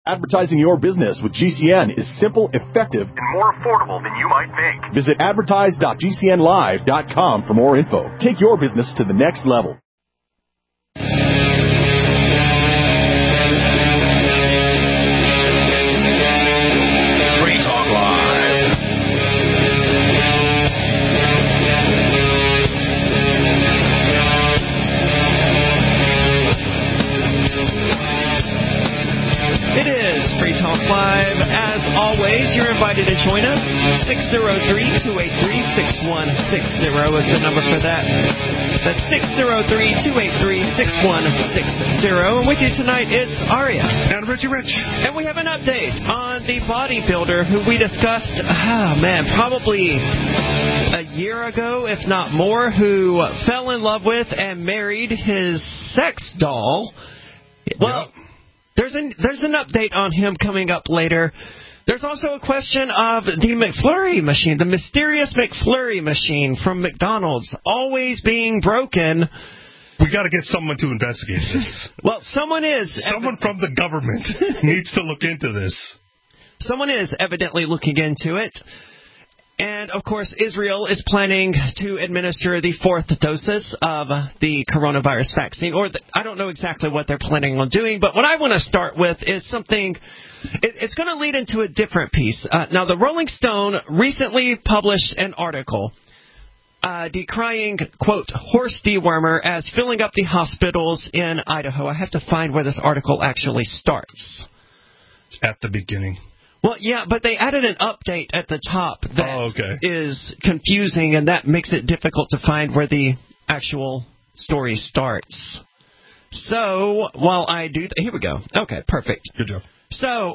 Advertising your business with GCN is simple, effective, and more affordable than you might think. Visit advertise.gcnlive.com for more info. Take your business to the next level. Free Talk Live. It is Free Talk Live. As always, you're invited to join us. 603-283-6160 is the number for that. That's 603-283-6160. And with you tonight, it's Aria. And Richie Rich. And we have an update on the bodybuilder who we discussed, probably a year ago, if not more, who fell in love with and married his sex doll. Well, yep. There's an update on him coming up later. There's also a question of the McFlurry machine, the mysterious McFlurry machine from McDonald's, always being broken. We got to get someone to investigate this. Well, someone is. Someone from the government needs to look into this. Someone is evidently looking into it. And, of course, Israel is planning to administer the 4th doses of the coronavirus vaccine. I don't know exactly what they're planning on doing, but what I want to start with is something. It's going to lead into a different piece. Now, the Rolling Stone recently published an article decrying, quote, horse dewormer as filling up the hospitals in Idaho. I have to find where this article actually starts. At the beginning. Well, yeah, but they added an update at the top that is confusing, and that makes it difficult to find where the actual story starts. So, while I do here we go. Okay, perfect. Good job. So,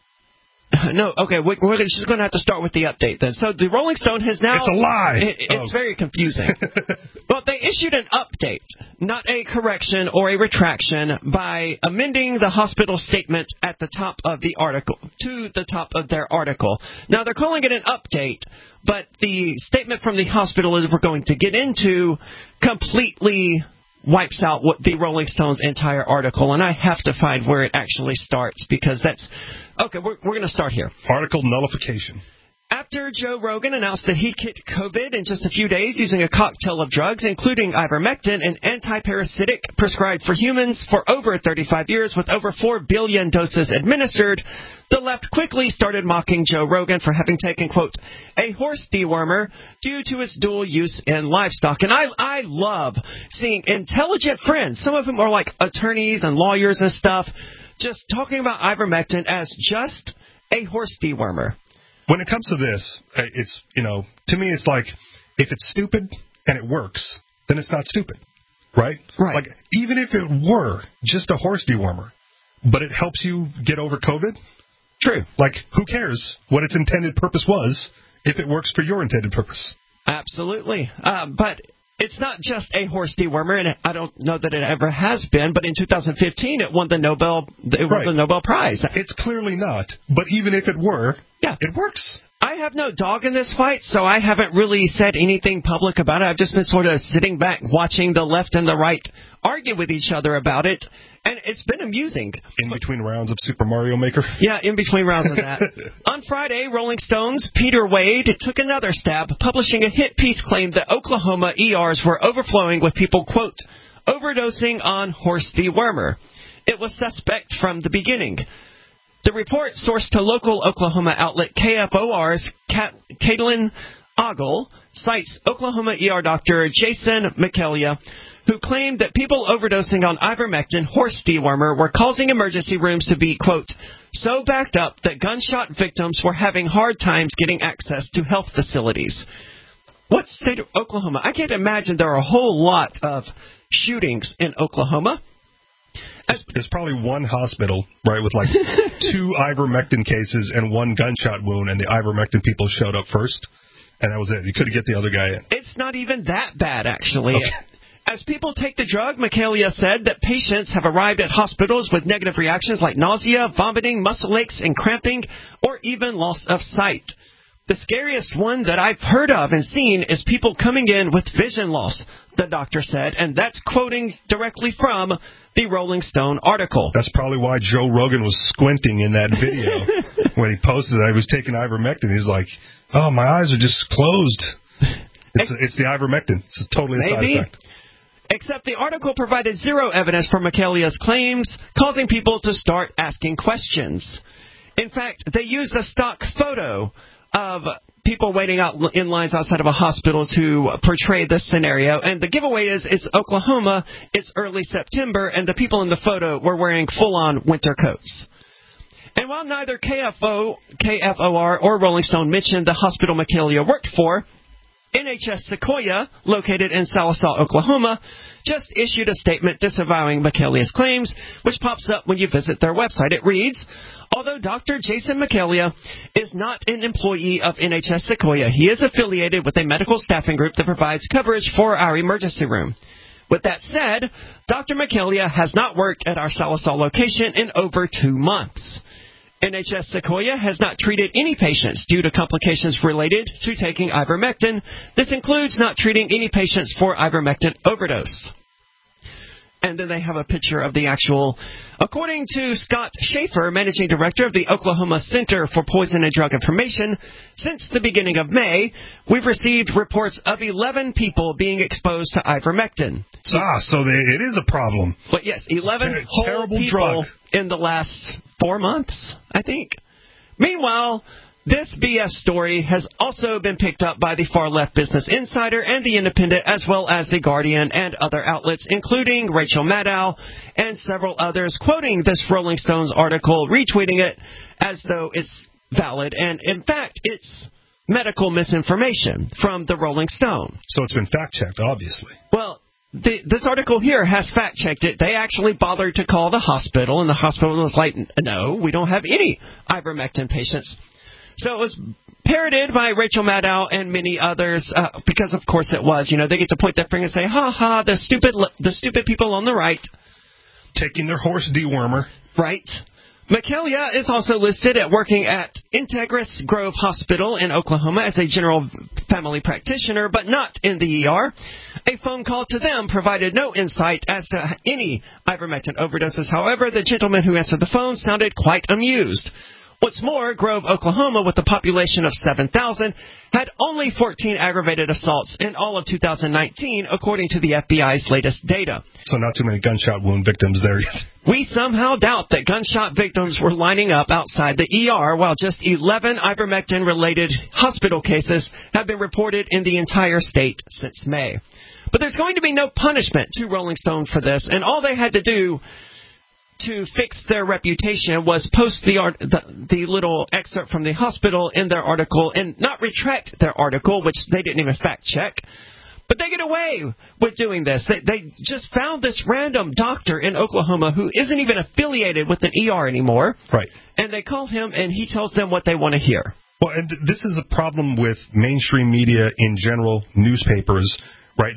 we're just going to have to start with the update then. So, the Rolling Stone has now... It's a lie! It's very confusing. Well, they issued an update, not a correction or a retraction, by amending the hospital statement at the top of the article, to the top of their article. Now, they're calling it an update, but the statement from the hospital is we're going to get into completely wipes out what the Rolling Stone's entire article, and I have to find where it actually starts, because that's... Okay, we're going to start here. Article nullification. After Joe Rogan announced that he kicked COVID in just a few days using a cocktail of drugs, including ivermectin, an antiparasitic prescribed for humans for over 35 years with over 4 billion doses administered, the left quickly started mocking Joe Rogan for having taken, quote, a horse dewormer due to its dual use in livestock. And I love seeing intelligent friends, some of whom are like attorneys and lawyers and stuff, just talking about ivermectin as just a horse dewormer. When it comes to this, it's, to me it's like, if it's stupid and it works, then it's not stupid, right? Right. Like, even if it were just a horse dewormer, but it helps you get over COVID. True. Like, who cares what its intended purpose was if it works for your intended purpose? Absolutely. But it's not just a horse dewormer, and I don't know that it ever has been, but in 2015 it won the Nobel Prize. It's clearly not, but even if it were, it works. I have no dog in this fight, so I haven't really said anything public about it. I've just been sort of sitting back watching the left and the right argue with each other about it, and it's been amusing. In between rounds of Super Mario Maker? Yeah, in between rounds of that. On Friday, Rolling Stone's Peter Wade took another stab, publishing a hit piece claim that Oklahoma ERs were overflowing with people, quote, overdosing on horse dewormer. It was suspect from the beginning. The report, sourced to local Oklahoma outlet KFOR's Caitlin Ogle, cites Oklahoma ER doctor Jason McKellia, who claimed that people overdosing on ivermectin horse dewormer were causing emergency rooms to be, quote, so backed up that gunshot victims were having hard times getting access to health facilities. What state of Oklahoma? I can't imagine there are a whole lot of shootings in Oklahoma. There's probably one hospital, right, with like 2 ivermectin cases and 1 gunshot wound, and the ivermectin people showed up first, and that was it. You couldn't get the other guy in. It's not even that bad, actually. Okay. As people take the drug, Michaelia said that patients have arrived at hospitals with negative reactions like nausea, vomiting, muscle aches, and cramping, or even loss of sight. The scariest one that I've heard of and seen is people coming in with vision loss, the doctor said, and that's quoting directly from the Rolling Stone article. That's probably why Joe Rogan was squinting in that video when he posted that he was taking ivermectin. He's like, oh, my eyes are just closed. It's the ivermectin. It's totally a side effect. Except the article provided zero evidence for Michaelia's claims, causing people to start asking questions. In fact, they used a stock photo of people waiting out in lines outside of a hospital to portray this scenario. And the giveaway is it's Oklahoma, it's early September, and the people in the photo were wearing full-on winter coats. And while neither KFOR or Rolling Stone mentioned the hospital Michaelia worked for, NHS Sequoia, located in Sallisaw, Oklahoma, just issued a statement disavowing Michaelia's claims, which pops up when you visit their website. It reads, although Dr. Jason Michaelia is not an employee of NHS Sequoia, he is affiliated with a medical staffing group that provides coverage for our emergency room. With that said, Dr. Michaelia has not worked at our Sallisaw location in over 2 months. NHS Sequoia has not treated any patients due to complications related to taking ivermectin. This includes not treating any patients for ivermectin overdose. And then they have a picture of the actual. According to Scott Schaefer, managing director of the Oklahoma Center for Poison and Drug Information, since the beginning of May, we've received reports of 11 people being exposed to ivermectin. So it is a problem. But yes, 11 whole people drug in the last 4 months, I think. Meanwhile, this BS story has also been picked up by the far-left Business Insider and The Independent, as well as The Guardian and other outlets, including Rachel Maddow and several others, quoting this Rolling Stones article, retweeting it as though it's valid. And, in fact, it's medical misinformation from the Rolling Stone. So it's been fact-checked, obviously. Well, this article here has fact-checked it. They actually bothered to call the hospital, and the hospital was like, no, we don't have any ivermectin patients. So it was parroted by Rachel Maddow and many others, because of course it was. You know, they get to point their finger and say, ha ha, the stupid people on the right. Taking their horse dewormer. Right. Michaelia is also listed at working at Integris Grove Hospital in Oklahoma as a general family practitioner, but not in the ER. A phone call to them provided no insight as to any ivermectin overdoses. However, the gentleman who answered the phone sounded quite amused. What's more, Grove, Oklahoma, with a population of 7,000, had only 14 aggravated assaults in all of 2019, according to the FBI's latest data. So not too many gunshot wound victims there yet. We somehow doubt that gunshot victims were lining up outside the ER, while just 11 ivermectin-related hospital cases have been reported in the entire state since May. But there's going to be no punishment to Rolling Stone for this, and all they had to do to fix their reputation was post the little excerpt from the hospital in their article and not retract their article, which they didn't even fact check. But they get away with doing this. They just found this random doctor in Oklahoma who isn't even affiliated with an ER anymore. Right. And they call him and he tells them what they want to hear. Well, and this is a problem with mainstream media in general, newspapers, right?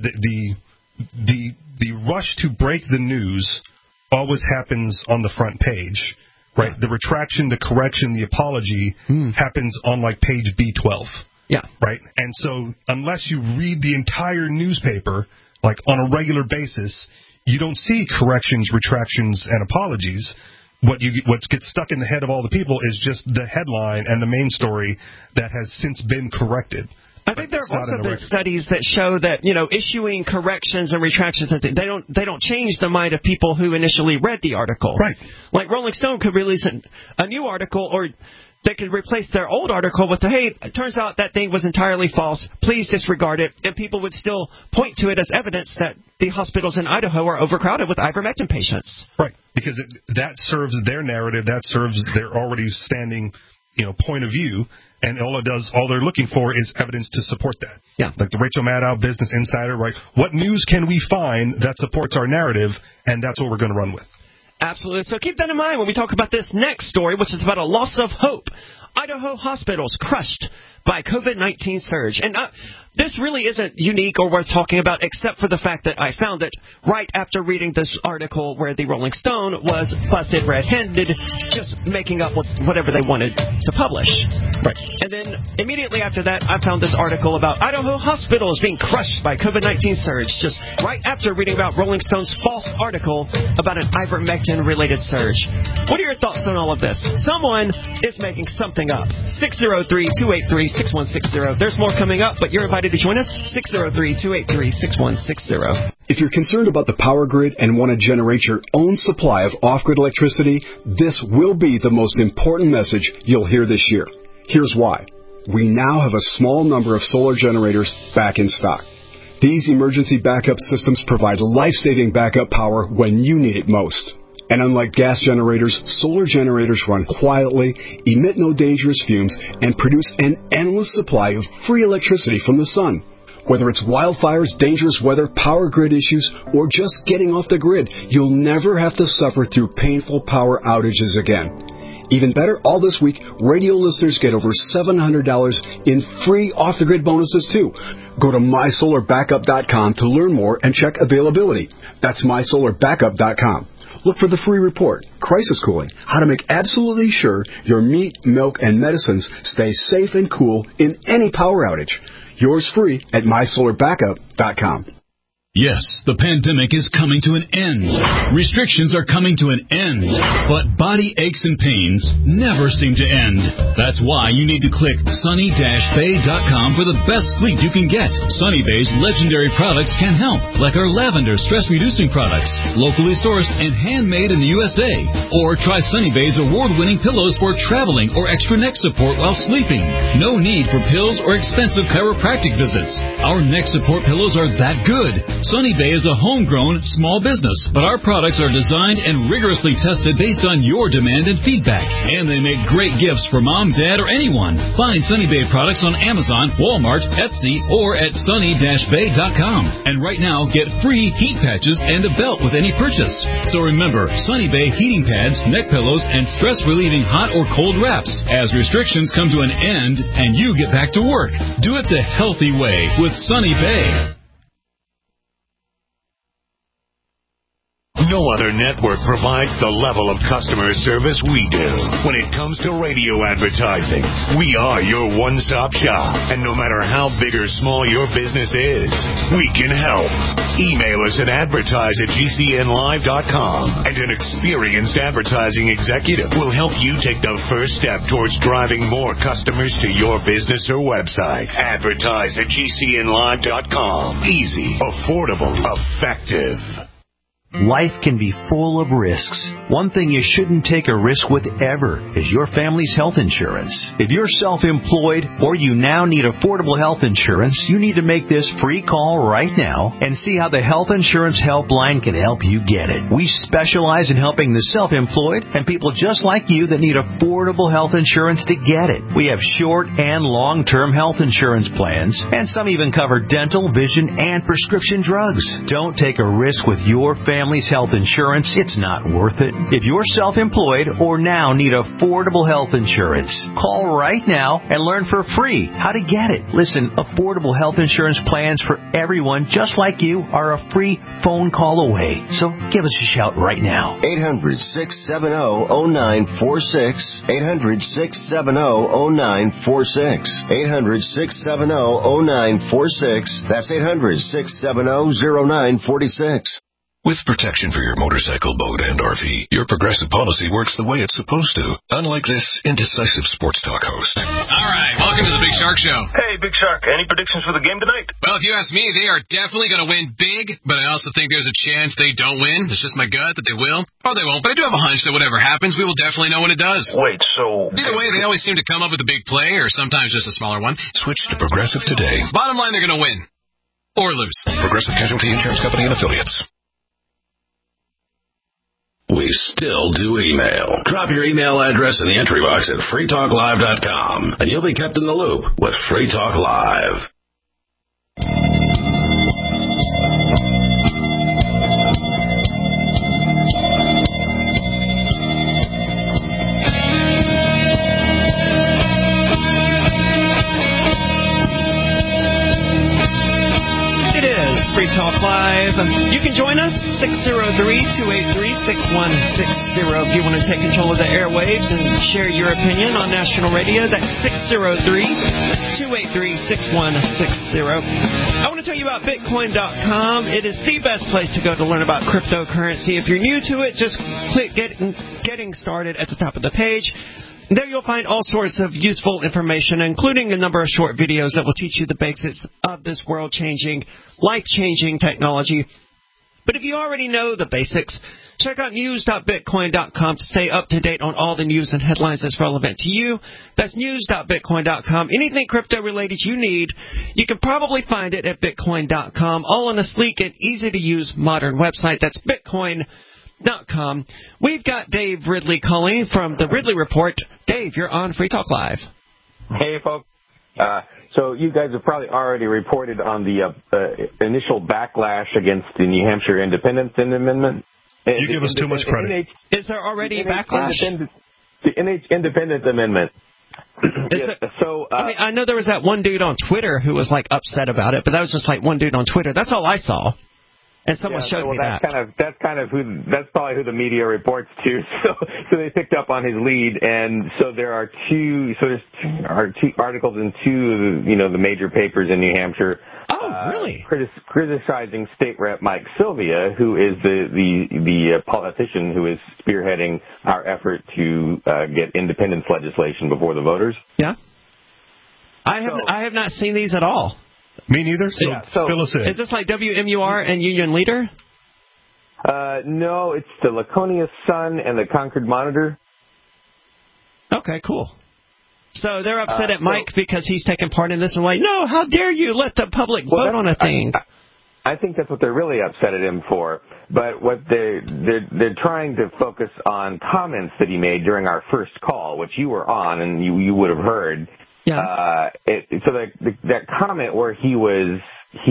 The rush to break the news always happens on the front page, right? The retraction, the correction, the apology happens on like page B12. Yeah. Right? And so unless you read the entire newspaper, like on a regular basis, you don't see corrections, retractions, and apologies. What gets stuck in the head of all the people is just the headline and the main story that has since been corrected. I think there have also been studies that show that, you know, issuing corrections and retractions, they don't change the mind of people who initially read the article. Right. Like Rolling Stone could release a new article, or they could replace their old article with hey, it turns out that thing was entirely false. Please disregard it. And people would still point to it as evidence that the hospitals in Idaho are overcrowded with ivermectin patients. Right. Because that serves their narrative. That serves their already standing, point of view. And all they're looking for is evidence to support that. Yeah. Like the Rachel Maddow Business Insider, right? What news can we find that supports our narrative? And that's what we're going to run with. Absolutely. So keep that in mind when we talk about this next story, which is about a loss of hope. Idaho hospitals crushed by COVID-19 surge. And this really isn't unique or worth talking about, except for the fact that I found it right after reading this article where the Rolling Stone was busted red-handed, just making up whatever they wanted to publish. Right. And then immediately after that, I found this article about Idaho hospitals being crushed by COVID-19 surge, just right after reading about Rolling Stone's false article about an ivermectin-related surge. What are your thoughts on all of this? Someone is making something up. 603-283-6160. There's more coming up, but you're invited to join us. 603-283-6160. If you're concerned about the power grid and want to generate your own supply of off-grid electricity, this will be the most important message you'll hear this year. Here's why. We now have a small number of solar generators back in stock. These emergency backup systems provide life-saving backup power when you need it most. And unlike gas generators, solar generators run quietly, emit no dangerous fumes, and produce an endless supply of free electricity from the sun. Whether it's wildfires, dangerous weather, power grid issues, or just getting off the grid, you'll never have to suffer through painful power outages again. Even better, all this week, radio listeners get over $700 in free off-the-grid bonuses, too. Go to mysolarbackup.com to learn more and check availability. That's mysolarbackup.com. Look for the free report, Crisis Cooling, how to make absolutely sure your meat, milk, and medicines stay safe and cool in any power outage. Yours free at mysolarbackup.com. Yes, the pandemic is coming to an end. Restrictions are coming to an end. But body aches and pains never seem to end. That's why you need to click sunny-bay.com for the best sleep you can get. Sunny Bay's legendary products can help, like our lavender stress-reducing products, locally sourced and handmade in the USA. Or try Sunny Bay's award-winning pillows for traveling or extra neck support while sleeping. No need for pills or expensive chiropractic visits. Our neck support pillows are that good. Sunny Bay is a homegrown small business, but our products are designed and rigorously tested based on your demand and feedback. And they make great gifts for mom, dad, or anyone. Find Sunny Bay products on Amazon, Walmart, Etsy, or at sunny-bay.com. And right now, get free heat patches and a belt with any purchase. So remember, Sunny Bay heating pads, neck pillows, and stress-relieving hot or cold wraps. As restrictions come to an end and you get back to work, do it the healthy way with Sunny Bay. No other network provides the level of customer service we do. When it comes to radio advertising, we are your one-stop shop. And no matter how big or small your business is, we can help. Email us at advertise@gcnlive.com, and an experienced advertising executive will help you take the first step towards driving more customers to your business or website. Advertise@gcnlive.com. Easy, affordable, effective. Life can be full of risks. One thing you shouldn't take a risk with ever is your family's health insurance. If you're self-employed or you now need affordable health insurance, you need to make this free call right now and see how the Health Insurance Helpline can help you get it. We specialize in helping the self-employed and people just like you that need affordable health insurance to get it. We have short and long-term health insurance plans, and some even cover dental, vision, and prescription drugs. Don't take a risk with your family's health insurance. It's not worth it. If you're self-employed or now need affordable health insurance, call right now and learn for free how to get it. Listen, affordable health insurance plans for everyone just like you are a free phone call away. So give us a shout right now. 800-670-0946. 800-670-0946. 800-670-0946. That's 800-670-0946. With protection for your motorcycle, boat, and RV, your Progressive policy works the way it's supposed to, unlike this indecisive sports talk host. All right, welcome to the Big Shark Show. Hey, Big Shark, any predictions for the game tonight? Well, if you ask me, they are definitely going to win big, but I also think there's a chance they don't win. It's just my gut that they will, or they won't, but I do have a hunch that whatever happens, we will definitely know when it does. Wait, so... Either way, they always seem to come up with a big play, or sometimes just a smaller one. Switch to Progressive today. Bottom line, they're going to win. Or lose. Progressive Casualty Insurance Company and Affiliates. We still do email. Drop your email address in the entry box at freetalklive.com, and you'll be kept in the loop with Free Talk Live. You can join us, 603-283-6160. If you want to take control of the airwaves and share your opinion on national radio, that's 603-283-6160. I want to tell you about Bitcoin.com. It is the best place to go to learn about cryptocurrency. If you're new to it, just click Getting Started at the top of the page. There you'll find all sorts of useful information, including a number of short videos that will teach you the basics of this world-changing, life-changing technology. But if you already know the basics, check out news.bitcoin.com to stay up to date on all the news and headlines that's relevant to you. That's news.bitcoin.com. Anything crypto-related you need, you can probably find it at bitcoin.com, all on a sleek and easy-to-use modern website. That's bitcoin.com. We've got Dave Ridley calling from the Ridley Report. Dave, you're on Free Talk Live. Hey, folks. So you guys have probably already reported on the initial backlash against the New Hampshire Independence Amendment. You give us too much credit. Is there already backlash? The NH Independence Amendment. I know there was that one dude on Twitter who was upset about it, but that was just one dude on Twitter. That's all I saw. And someone showed me that. That's probably who the media reports to. So they picked up on his lead, and so there's two articles in two of the major papers in New Hampshire. Oh, really? Criticizing State Rep Mike Sylvia, who is the politician who is spearheading our effort to get independence legislation before the voters. Yeah. I have not seen these at all. Me neither. So fill us in. Is this like WMUR and Union Leader? No, it's the Laconia Sun and the Concord Monitor. Okay, cool. So they're upset at Mike because he's taking part in this and no, how dare you let the public vote on a thing? I think that's what they're really upset at him for. But what they're trying to focus on comments that he made during our first call, which you were on and you would have heard. Yeah. That comment where he was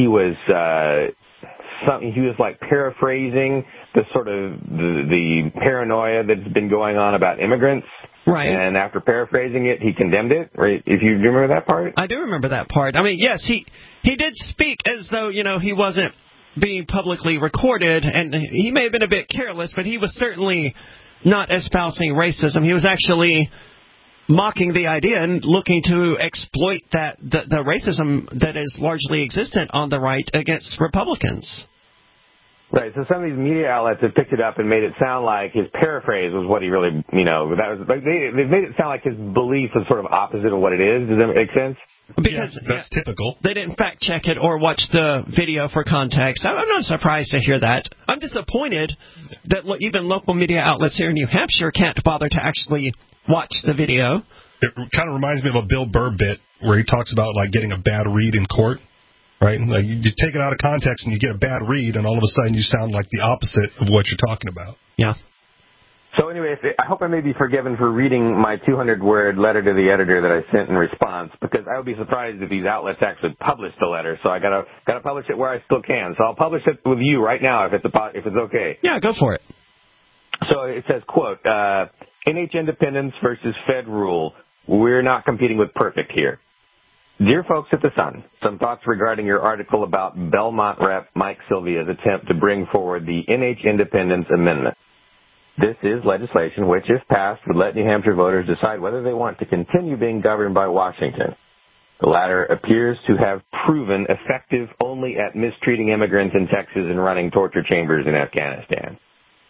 paraphrasing the sort of the paranoia that's been going on about immigrants. Right. And after paraphrasing it, he condemned it. Right? Do you remember that part? I do remember that part. I mean, yes, he did speak as though, he wasn't being publicly recorded, and he may have been a bit careless, but he was certainly not espousing racism. He was actually mocking the idea and looking to exploit the racism that is largely existent on the right against Republicans. Right. So some of these media outlets have picked it up and made it sound like his paraphrase was what he really, they've made it sound like his belief was sort of opposite of what it is. Does that make sense? Because that's typical. They didn't fact check it or watch the video for context. I'm not surprised to hear that. I'm disappointed that even local media outlets here in New Hampshire can't bother to actually watch the video. It kind of reminds me of a Bill Burr bit where he talks about getting a bad read in court. Right? You take it out of context and you get a bad read, and all of a sudden you sound like the opposite of what you're talking about. Yeah. So anyway, I hope I may be forgiven for reading my 200-word letter to the editor that I sent in response, because I would be surprised if these outlets actually published the letter. So I gotta publish it where I still can. So I'll publish it with you right now if it's okay. Yeah, go for it. So it says, quote, NH independence versus Fed rule. We're not competing with perfect here. Dear folks at the Sun, some thoughts regarding your article about Belmont Rep. Mike Sylvia's attempt to bring forward the NH Independence Amendment. This is legislation which, if passed, would let New Hampshire voters decide whether they want to continue being governed by Washington. The latter appears to have proven effective only at mistreating immigrants in Texas and running torture chambers in Afghanistan.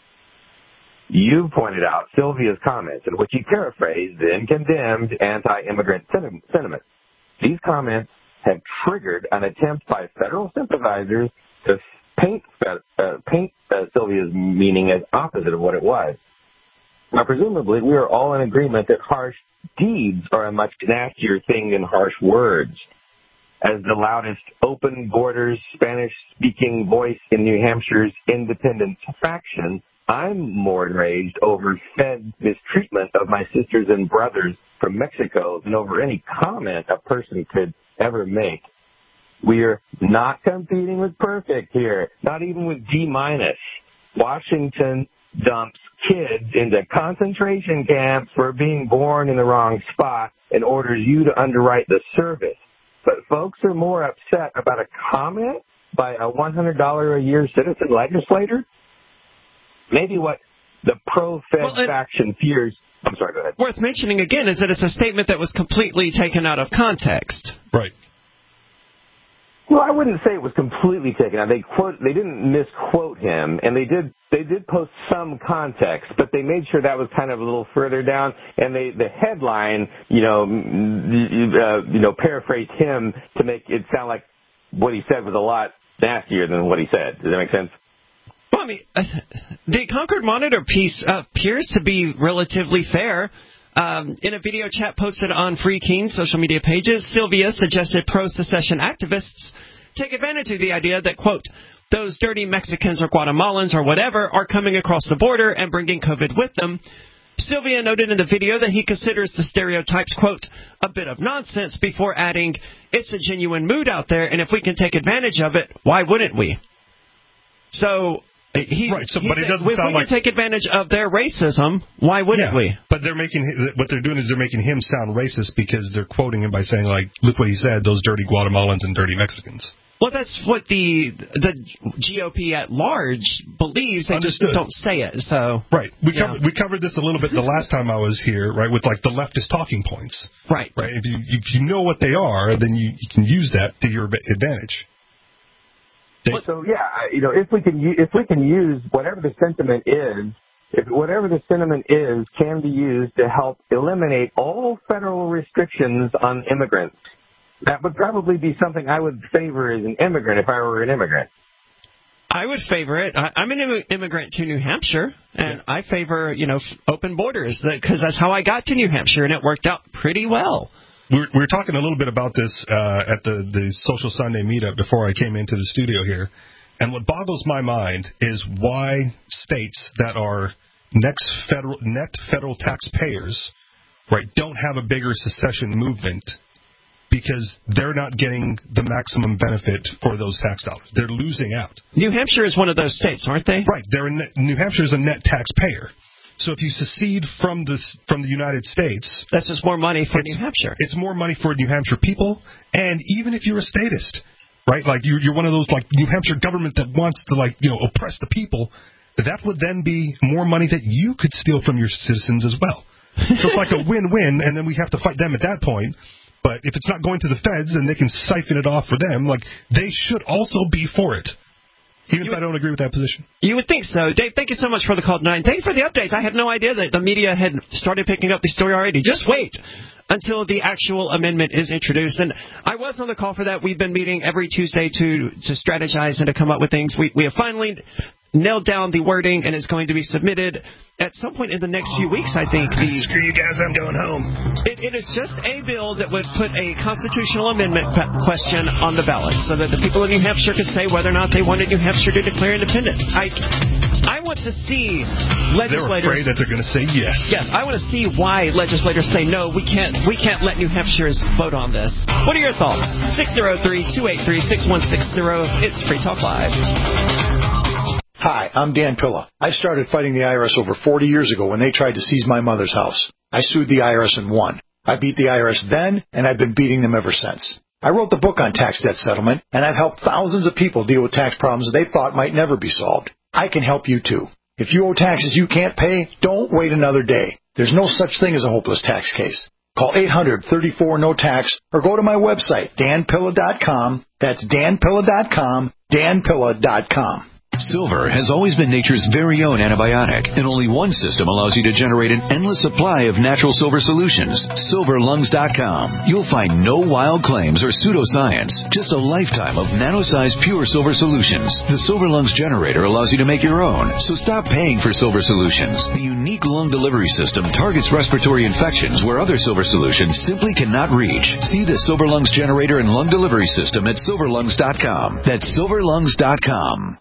You pointed out Sylvia's comments in which he paraphrased and condemned anti-immigrant sentiment. These comments have triggered an attempt by federal sympathizers to paint Sylvia's meaning as opposite of what it was. Now, presumably, we are all in agreement that harsh deeds are a much nastier thing than harsh words. As the loudest open borders Spanish-speaking voice in New Hampshire's independence faction, I'm more enraged over Fed mistreatment of my sisters and brothers from Mexico than over any comment a person could ever make. We are not competing with perfect here, not even with D-. Washington dumps kids into concentration camps for being born in the wrong spot and orders you to underwrite the service. But folks are more upset about a comment by a $100 a year citizen legislator? Maybe what the pro-Fed faction fears. I'm sorry, go ahead. Worth mentioning again is that it's a statement that was completely taken out of context. Right. Well, I wouldn't say it was completely taken out. They didn't misquote him, and they did post some context, but they made sure that was kind of a little further down. And the headline, paraphrased him to make it sound like what he said was a lot nastier than what he said. Does that make sense? Well, I mean, the Concord Monitor piece appears to be relatively fair. In a video chat posted on Free Keen's social media pages, Sylvia suggested pro-secession activists take advantage of the idea that, quote, those dirty Mexicans or Guatemalans or whatever are coming across the border and bringing COVID with them. Sylvia noted in the video that he considers the stereotypes, quote, a bit of nonsense before adding, it's a genuine mood out there, and if we can take advantage of it, why wouldn't we? So... but it doesn't sound like we can take advantage of their racism. Why wouldn't we? But what they're doing is they're making him sound racist because they're quoting him by saying, like, look what he said, those dirty Guatemalans and dirty Mexicans. Well, that's what the GOP at large believes. They just don't say it. So right. We covered this a little bit the last time I was here, right? With like the leftist talking points. Right. Right. If you know what they are, then you can use that to your advantage. So if we can use whatever the sentiment is, can be used to help eliminate all federal restrictions on immigrants. That would probably be something I would favor as an immigrant if I were an immigrant. I would favor it. I'm an immigrant to New Hampshire, and I favor open borders because that's how I got to New Hampshire, and it worked out pretty well. We were talking a little bit about this at the Social Sunday meetup before I came into the studio here. And what boggles my mind is why states that are net federal taxpayers, right, don't have a bigger secession movement because they're not getting the maximum benefit for those tax dollars. They're losing out. New Hampshire is one of those states, aren't they? Right. New Hampshire is a net taxpayer. So if you secede from the United States... That's just more money for New Hampshire. It's more money for New Hampshire people, and even if you're a statist, right, like you're one of those like New Hampshire government that wants to oppress the people, that would then be more money that you could steal from your citizens as well. So it's like a win-win, and then we have to fight them at that point. But if it's not going to the feds and they can siphon it off for them, like they should also be for it. Even if I don't agree with that position. You would think so. Dave, thank you so much for the call tonight. Thank you for the updates. I had no idea that the media had started picking up the story already. Just wait until the actual amendment is introduced. And I was on the call for that. We've been meeting every Tuesday to strategize and to come up with things. We have finally nailed down the wording, and it's going to be submitted at some point in the next few weeks, I think. Screw you guys, I'm going home. It is just a bill that would put a constitutional amendment question on the ballot so that the people in New Hampshire could say whether or not they wanted New Hampshire to declare independence. I want to see legislators... They're afraid that they're going to say yes. Yes, I want to see why legislators say, no, we can't let New Hampshire's vote on this. What are your thoughts? 603-283-6160. It's Free Talk Live. Hi, I'm Dan Pilla. I started fighting the IRS over 40 years ago when they tried to seize my mother's house. I sued the IRS and won. I beat the IRS then, and I've been beating them ever since. I wrote the book on tax debt settlement, and I've helped thousands of people deal with tax problems they thought might never be solved. I can help you too. If you owe taxes you can't pay, don't wait another day. There's no such thing as a hopeless tax case. Call 800-34-NO-TAX or go to my website, danpilla.com. That's danpilla.com, danpilla.com. Silver has always been nature's very own antibiotic, and only one system allows you to generate an endless supply of natural silver solutions. SilverLungs.com. You'll find no wild claims or pseudoscience, just a lifetime of nano-sized pure silver solutions. The Silver Lungs generator allows you to make your own, so stop paying for silver solutions. The unique lung delivery system targets respiratory infections where other silver solutions simply cannot reach. See the Silver Lungs generator and lung delivery system at SilverLungs.com. That's SilverLungs.com.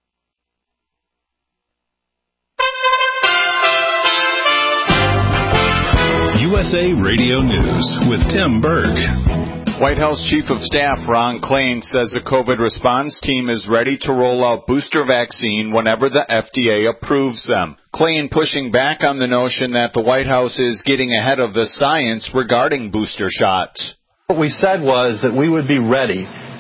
USA Radio News with Tim Berg. White House Chief of Staff Ron Klain says the COVID response team is ready to roll out booster vaccine whenever the FDA approves them. Klain pushing back on the notion that the White House is getting ahead of the science regarding booster shots. What we said was that we would be ready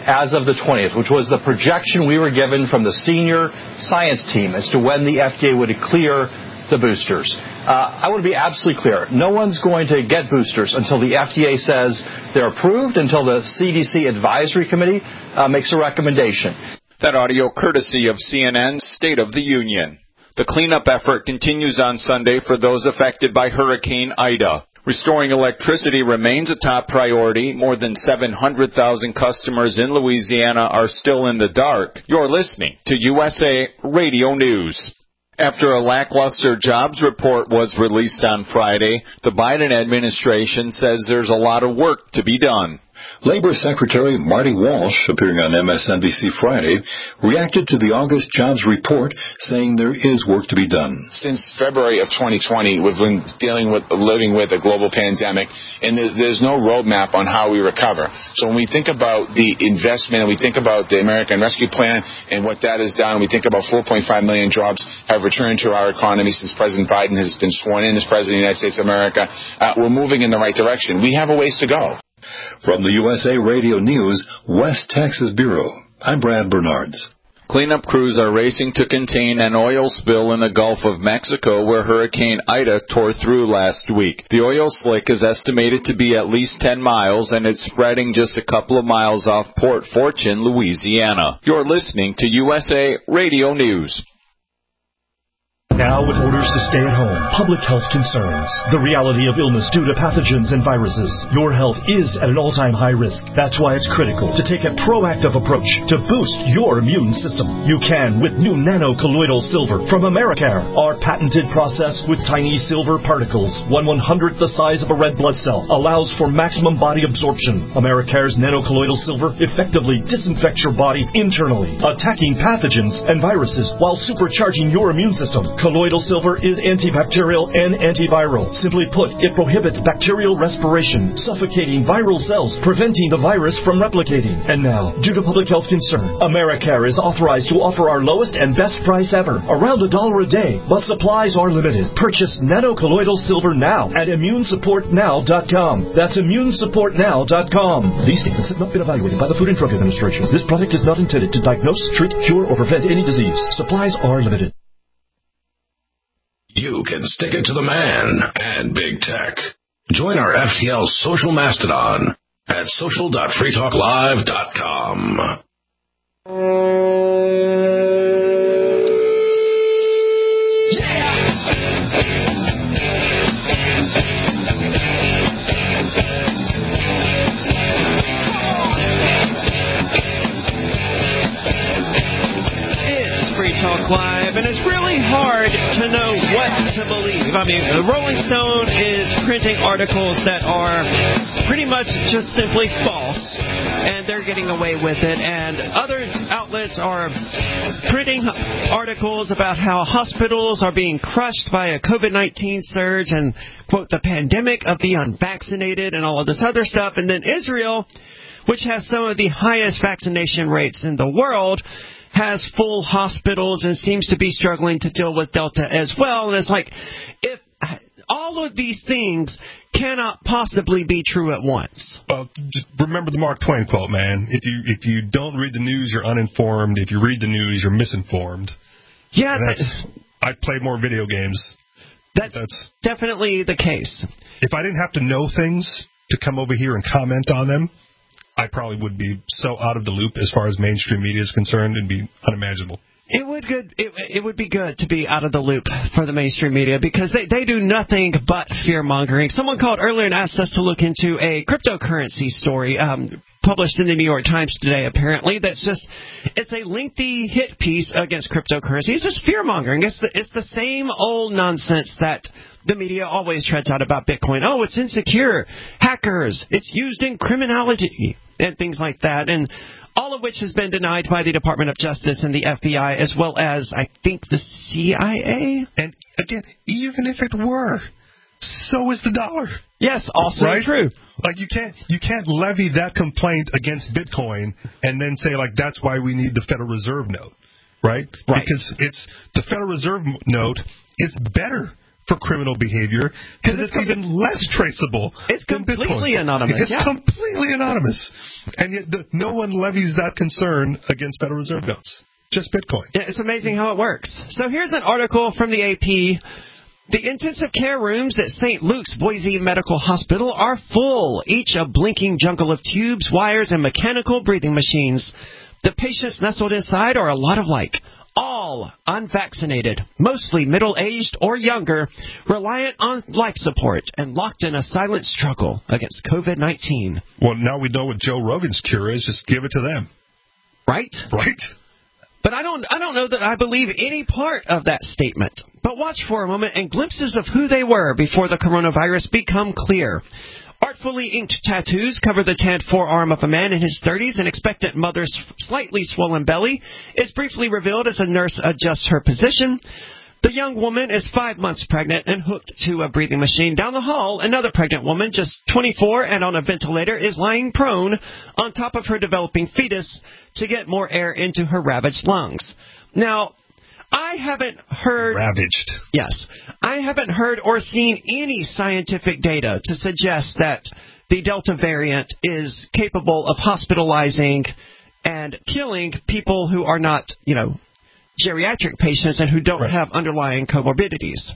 as of the 20th, which was the projection we were given from the senior science team as to when the FDA would clear the boosters. I want to be absolutely clear. No one's going to get boosters until the FDA says they're approved, until the CDC Advisory Committee makes a recommendation. That audio courtesy of CNN's State of the Union. The cleanup effort continues on Sunday for those affected by Hurricane Ida. Restoring electricity remains a top priority. More than 700,000 customers in Louisiana are still in the dark. You're listening to USA Radio News. After a lackluster jobs report was released on Friday, the Biden administration says there's a lot of work to be done. Labor Secretary Marty Walsh, appearing on MSNBC Friday, reacted to the August jobs report, saying there is work to be done. Since February of 2020, we've been living with a global pandemic, and there's no roadmap on how we recover. So when we think about the investment and we think about the American Rescue Plan and what that has done, we think about 4.5 million jobs have returned to our economy since President Biden has been sworn in as President of the United States of America. We're moving in the right direction. We have a ways to go. From the USA Radio News, West Texas Bureau, I'm Brad Bernards. Cleanup crews are racing to contain an oil spill in the Gulf of Mexico where Hurricane Ida tore through last week. The oil slick is estimated to be at least 10 miles, and it's spreading just a couple of miles off Port Fortune, Louisiana. You're listening to USA Radio News. Now with orders to stay at home, public health concerns, the reality of illness due to pathogens and viruses, your health is at an all-time high risk. That's why it's critical to take a proactive approach to boost your immune system. You can with new nano-colloidal silver from Americare. Our patented process with tiny silver particles, 1/100th the size of a red blood cell, allows for maximum body absorption. Americare's nano-colloidal silver effectively disinfects your body internally, attacking pathogens and viruses while supercharging your immune system. Colloidal silver is antibacterial and antiviral. Simply put, it prohibits bacterial respiration, suffocating viral cells, preventing the virus from replicating. And now, due to public health concern, Americare is authorized to offer our lowest and best price ever, around $1 a day, but supplies are limited. Purchase nano-colloidal silver now at immunesupportnow.com. That's immunesupportnow.com. These statements have not been evaluated by the Food and Drug Administration. This product is not intended to diagnose, treat, cure, or prevent any disease. Supplies are limited. You can stick it to the man and big tech. Join our FTL social mastodon at social.freetalklive.com. Live, and it's really hard to know what to believe. I mean, the Rolling Stone is printing articles that are pretty much just simply false, and they're getting away with it, and other outlets are printing articles about how hospitals are being crushed by a COVID-19 surge and, quote, the pandemic of the unvaccinated and all of this other stuff. And then Israel, which has some of the highest vaccination rates in the world, has full hospitals and seems to be struggling to deal with Delta as well. And it's like, if all of these things cannot possibly be true at once. Well, just remember the Mark Twain quote, man. If you don't read the news, you're uninformed. If you read the news, you're misinformed. Yeah. I play more video games. That's definitely the case. If I didn't have to know things to come over here and comment on them, I probably would be so out of the loop as far as mainstream media is concerned. It'd be unimaginable. It would be good to be out of the loop for the mainstream media because they do nothing but fear-mongering. Someone called earlier and asked us to look into a cryptocurrency story published in the New York Times today, apparently. It's a lengthy hit piece against cryptocurrency. It's just fear-mongering. It's the same old nonsense that the media always treads out about Bitcoin. Oh, it's insecure. Hackers. It's used in criminology and things like that. And all of which has been denied by the Department of Justice and the FBI, as well as, I think, the CIA. And, again, even if it were, so is the dollar. Yes, also right? True. Like, you can't levy that complaint against Bitcoin and then say, like, that's why we need the Federal Reserve note, right? Because the Federal Reserve note is better for criminal behavior because it's even less traceable. It's than completely Bitcoin. anonymous. It's completely anonymous. And yet no one levies that concern against Federal Reserve notes. Just Bitcoin. Yeah, it's amazing how it works. So here's an article from the AP. The intensive care rooms at St. Luke's Boise Medical Hospital are full, each a blinking jungle of tubes, wires, and mechanical breathing machines. The patients nestled inside are a lot of like. All unvaccinated, mostly middle-aged or younger, reliant on life support and locked in a silent struggle against COVID-19. Well, now we know what Joe Rogan's cure is. Just give it to them. Right? Right. But I don't know that I believe any part of that statement. But watch for a moment and glimpses of who they were before the coronavirus become clear. Artfully inked tattoos cover the tanned forearm of a man in his 30s. An expectant mother's slightly swollen belly is briefly revealed as a nurse adjusts her position. The young woman is 5 months pregnant and hooked to a breathing machine. Down the hall, another pregnant woman, just 24 and on a ventilator, is lying prone on top of her developing fetus to get more air into her ravaged lungs. Now, I haven't heard... Ravaged. Yes. I haven't heard or seen any scientific data to suggest that the Delta variant is capable of hospitalizing and killing people who are not, geriatric patients and who don't have underlying comorbidities.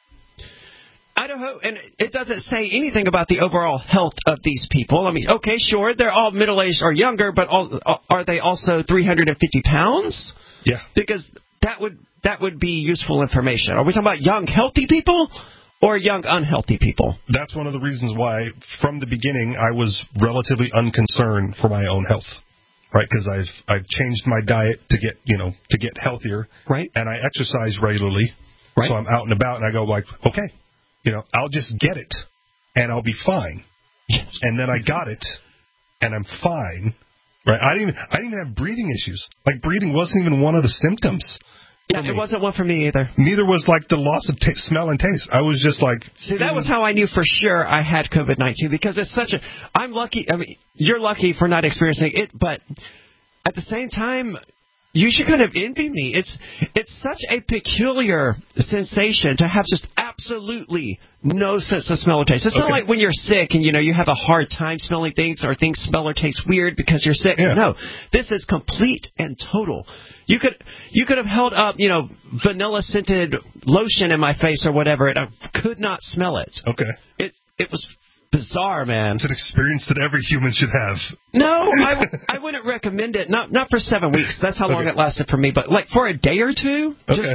Idaho, and it doesn't say anything about the overall health of these people. I mean, okay, sure, they're all middle-aged or younger, but are they also 350 pounds? Yeah. Because that would be useful information. Are we talking about young, healthy people or young, unhealthy people? That's one of the reasons why, from the beginning, I was relatively unconcerned for my own health, right? Because I've changed my diet to get healthier, right? And I exercise regularly, right? So I'm out and about, and I go like, okay, I'll just get it, and I'll be fine. Yes. And then I got it, and I'm fine. Right, I didn't even have breathing issues. Like, breathing wasn't even one of the symptoms. Yeah, it wasn't one for me either. Neither was, the loss of smell and taste. I was just like... See, that was how I knew for sure I had COVID-19, because it's such a... I'm lucky... I mean, you're lucky for not experiencing it, but at the same time, you should kind of envy me. It's such a peculiar sensation to have just absolutely no sense of smell or taste. It's not like when you're sick and, you have a hard time smelling things or things smell or taste weird because you're sick. Yeah. No, this is complete and total. You could have held up, vanilla-scented lotion in my face or whatever, and I could not smell it. Okay. It was bizarre, man. It's an experience that every human should have. No, I wouldn't recommend it. Not for 7 weeks. That's how long it lasted for me. But for a day or two,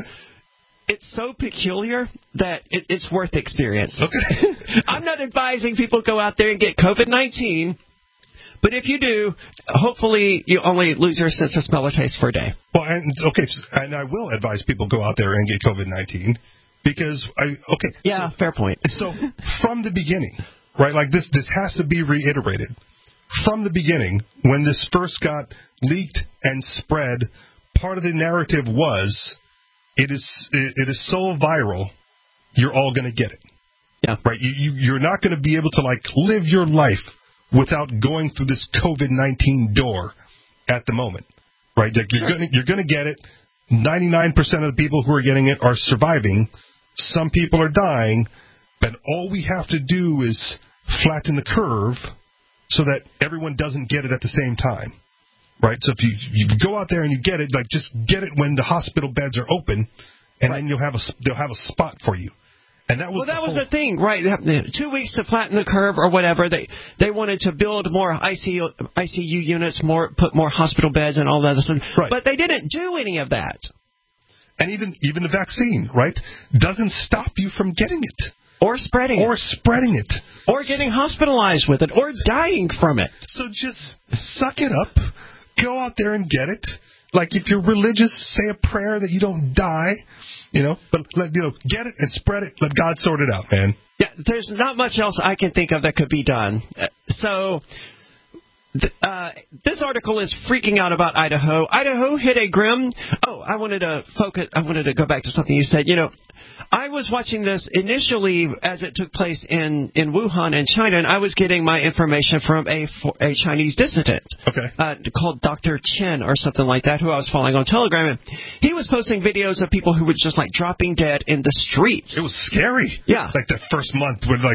it's so peculiar that it's worth the experience. Okay. I'm not advising people go out there and get COVID-19. But if you do, hopefully you only lose your sense of smell or taste for a day. Well, and I will advise people go out there and get COVID-19 because Yeah, fair point. So from the beginning, right? Like this has to be reiterated. From the beginning, when this first got leaked and spread, part of the narrative was it is so viral, you're all going to get it. Yeah. Right? You're not going to be able to live your life without going through this COVID-19 door at the moment, right? You're going to get it. 99% of the people who are getting it are surviving. Some people are dying, but all we have to do is flatten the curve so that everyone doesn't get it at the same time, right? So if you go out there and you get it, just get it when the hospital beds are open, and then they'll have a spot for you. And that was the thing, right? 2 weeks to flatten the curve or whatever. They wanted to build more ICU units, put more hospital beds and all that stuff. Right. But they didn't do any of that. And even the vaccine, right, doesn't stop you from getting it. Or spreading it. Or getting hospitalized with it. Or dying from it. So just suck it up. Go out there and get it. If you're religious, say a prayer that you don't die. But get it and spread it. Let God sort it out, man. Yeah, there's not much else I can think of that could be done. So this article is freaking out about Idaho. Idaho hit a grim. I wanted to go back to something you said. I was watching this initially as it took place in Wuhan in China, and I was getting my information from a Chinese dissident called Dr. Chen or something like that, who I was following on Telegram. And he was posting videos of people who were just like dropping dead in the streets. It was scary. Yeah. Like that first month where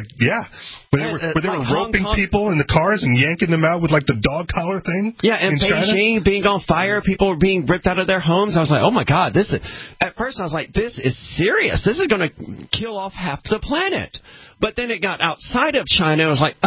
they were roping people in the cars and yanking them out with like the dog collar thing. Yeah, and Beijing being on fire, people were being ripped out of their homes. I was like, oh my God, at first I was like, this is serious. This is going to kill off half the planet. But then it got outside of China. It was like,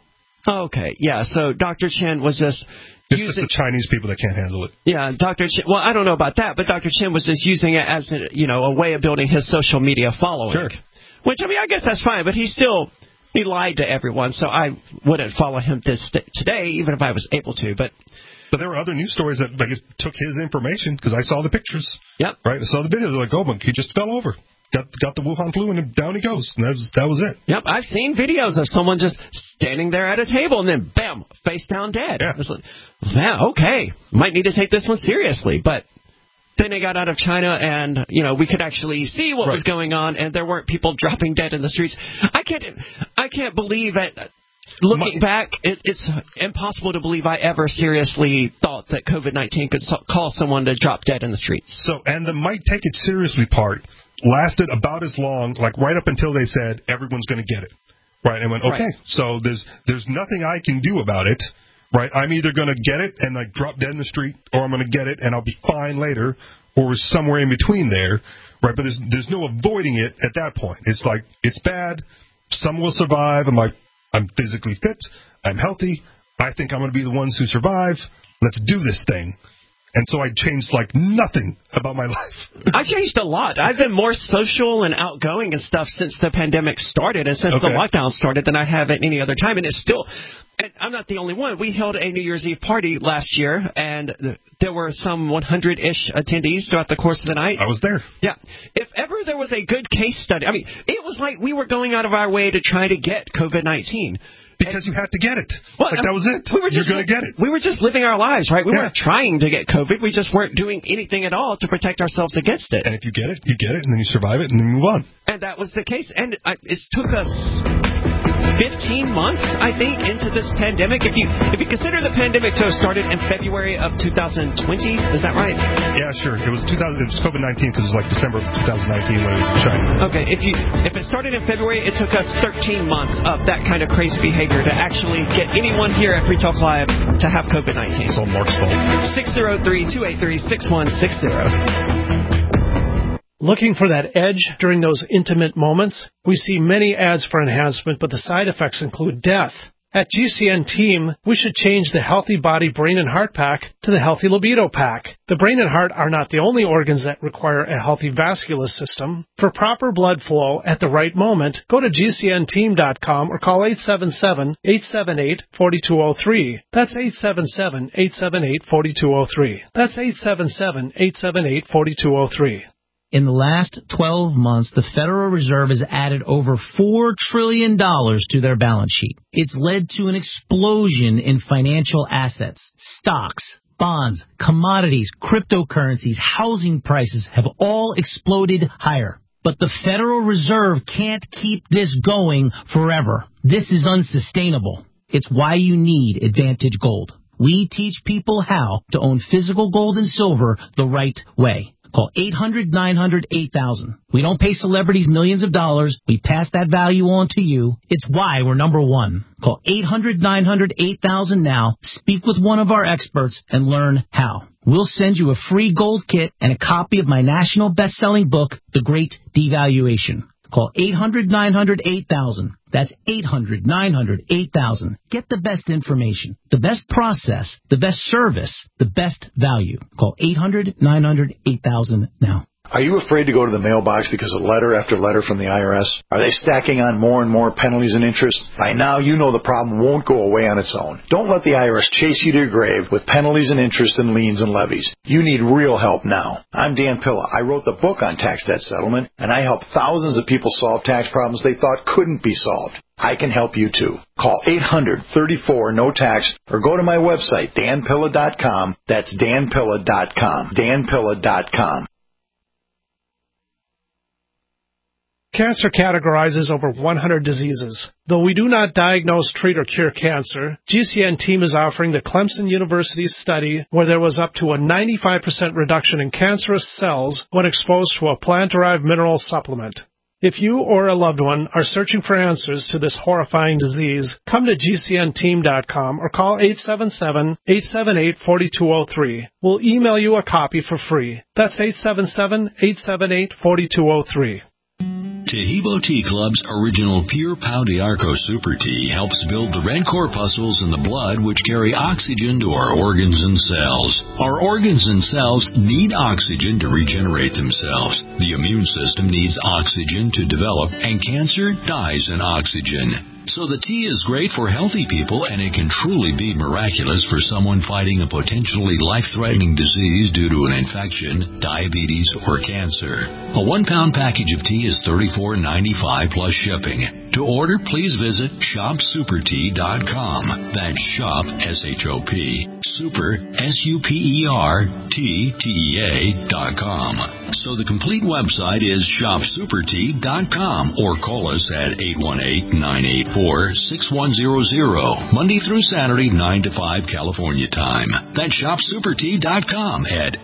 okay, yeah. So Dr. Chen was just using the Chinese people that can't handle it. Yeah, Dr. Chen. Well, I don't know about that, but Dr. Chen was just using it as a way of building his social media following. Sure. Which, I mean, I guess that's fine, but he lied to everyone, so I wouldn't follow him today, even if I was able to. But there were other news stories that took his information, because I saw the pictures. Yep. Right? I saw the videos. Like, he just fell over. Got the Wuhan flu, and down he goes. And that was it. Yep, I've seen videos of someone just standing there at a table, and then, bam, face down dead. Yeah. It's like, okay, might need to take this one seriously. But then they got out of China, and, we could actually see what was going on, and there weren't people dropping dead in the streets. I can't believe it. Looking back, it's impossible to believe I ever seriously thought that COVID-19 could cause someone to drop dead in the streets. So, and the might take it seriously part lasted about as long, like right up until they said everyone's going to get it. Right? And went, okay, so there's nothing I can do about it. Right, I'm either going to get it and like drop dead in the street, or I'm going to get it and I'll be fine later, or somewhere in between there. Right, but there's no avoiding it at that point. It's like, it's bad. Some will survive. I'm physically fit. I'm healthy. I think I'm going to be the ones who survive. Let's do this thing. And so I changed like nothing about my life. I changed a lot. I've been more social and outgoing and stuff since the pandemic started and since the lockdown started than I have at any other time. And it's still, and I'm not the only one. We held a New Year's Eve party last year, and there were some 100-ish attendees throughout the course of the night. I was there. Yeah. If ever there was a good case study, I mean, it was like we were going out of our way to try to get COVID-19. Because you had to get it. That was it. You're going to get it. We were just living our lives, right? We weren't trying to get COVID. We just weren't doing anything at all to protect ourselves against it. And if you get it, and then you survive it, and then you move on. And that was the case. And it took us 15 months, I think, into this pandemic. If you consider the pandemic to have started in February of 2020, is that right? Yeah, sure. It was COVID-19 because it was like December 2019 when it was in China. Okay, if it started in February, it took us 13 months of that kind of crazy behavior to actually get anyone here at Free Talk Live to have COVID-19. It's all Mark's fault. 603-283-6160. Looking for that edge during those intimate moments? We see many ads for enhancement, but the side effects include death. At GCN Team, we should change the Healthy Body, Brain, and Heart Pack to the Healthy Libido Pack. The brain and heart are not the only organs that require a healthy vascular system. For proper blood flow at the right moment, go to GCNteam.com or call 877-878-4203. That's 877-878-4203. That's 877-878-4203. In the last 12 months, the Federal Reserve has added over $4 trillion to their balance sheet. It's led to an explosion in financial assets. Stocks, bonds, commodities, cryptocurrencies, housing prices have all exploded higher. But the Federal Reserve can't keep this going forever. This is unsustainable. It's why you need Advantage Gold. We teach people how to own physical gold and silver the right way. Call 800-900-8000. We don't pay celebrities millions of dollars. We pass that value on to you. It's why we're number one. Call 800-900-8000 now. Speak with one of our experts and learn how. We'll send you a free gold kit and a copy of my national best-selling book, The Great Devaluation. Call 800-900-8000. That's 800-900-8000. Get the best information, the best process, the best service, the best value. Call 800-900-8000 now. Are you afraid to go to the mailbox because of letter after letter from the IRS? Are they stacking on more and more penalties and interest? By now, you know the problem won't go away on its own. Don't let the IRS chase you to your grave with penalties and interest and liens and levies. You need real help now. I'm Dan Pilla. I wrote the book on tax debt settlement, and I help thousands of people solve tax problems they thought couldn't be solved. I can help you too. Call 800-34-NO-TAX or go to my website, danpilla.com. That's danpilla.com. danpilla.com. Cancer categorizes over 100 diseases. Though we do not diagnose, treat, or cure cancer, GCN team is offering the Clemson University study where there was up to a 95% reduction in cancerous cells when exposed to a plant-derived mineral supplement. If you or a loved one are searching for answers to this horrifying disease, come to GCNteam.com or call 877-878-4203. We'll email you a copy for free. That's 877-878-4203. Tahibo Tea Club's original Pure Pau d'Arco Super Tea helps build the red corpuscles in the blood which carry oxygen to our organs and cells. Our organs and cells need oxygen to regenerate themselves. The immune system needs oxygen to develop, and cancer dies in oxygen. So the tea is great for healthy people, and it can truly be miraculous for someone fighting a potentially life-threatening disease due to an infection, diabetes, or cancer. A 1-pound package of tea is $34.95 plus shipping. To order, please visit shopsupertea.com. That's shop, S-H-O-P, super, S-U-P-E-R-T-T-E-A.com. So the complete website is shopsupertea.com or call us at 818-984-6100, Monday through Saturday, 9 to 5 California time. That's shopsupertea.com at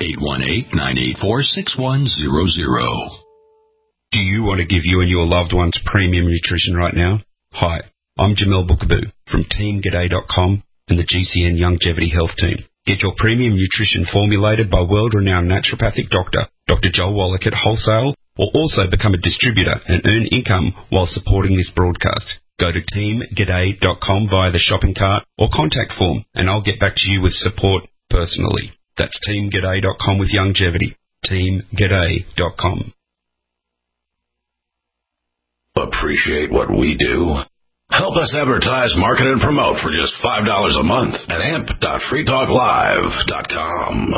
818-984-6100. Do you want to give you and your loved ones premium nutrition right now? Hi, I'm Jamel Bookaboo from TeamGaday.com and the GCN Longevity Health Team. Get your premium nutrition formulated by world-renowned naturopathic doctor, Dr. Joel Wallach at Wholesale, or also become a distributor and earn income while supporting this broadcast. Go to TeamGaday.com via the shopping cart or contact form, and I'll get back to you with support personally. That's TeamGaday.com with longevity. TeamGaday.com. Appreciate what we do? Help us advertise, market, and promote for just $5 a month at amp.freetalklive.com.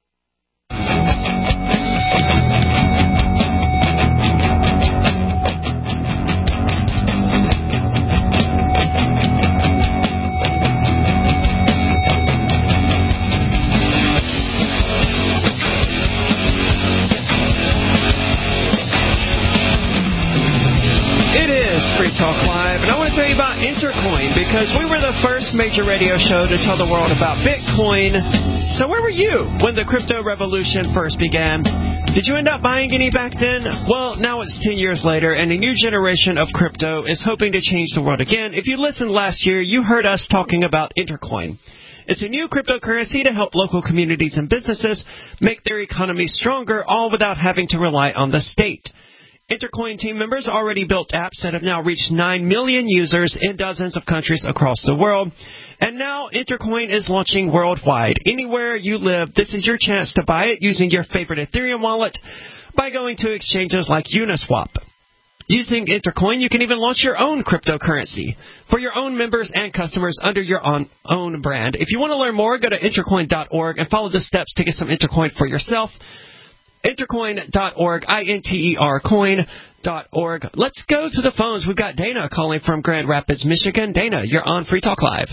Free Talk Live, and I want to tell you about Intercoin because we were the first major radio show to tell the world about Bitcoin. So where were you when the crypto revolution first began? Did you end up buying any back then? Well, now it's 10 years later, and a new generation of crypto is hoping to change the world again. If you listened last year, you heard us talking about Intercoin. It's a new cryptocurrency to help local communities and businesses make their economies stronger, all without having to rely on the state. Intercoin team members already built apps that have now reached 9 million users in dozens of countries across the world. And now Intercoin is launching worldwide. Anywhere you live, this is your chance to buy it using your favorite Ethereum wallet by going to exchanges like Uniswap. Using Intercoin, you can even launch your own cryptocurrency for your own members and customers under your own brand. If you want to learn more, go to intercoin.org and follow the steps to get some Intercoin for yourself. Intercoin.org, intercoin.org. Let's go to the phones. We've got Dana calling from Grand Rapids, Michigan. Dana, you're on Free Talk Live.